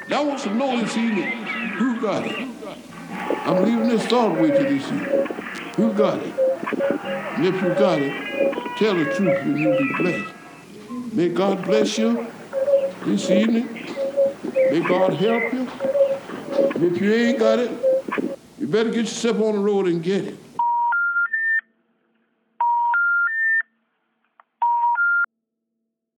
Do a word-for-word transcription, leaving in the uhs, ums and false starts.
Y'all want to know this evening who got it. I'm leaving this thought with you this evening. Who got it? And if you got it, tell the truth and you'll be blessed. May God bless you this evening. May God help you. And if you ain't got it, you better get yourself on the road and get it.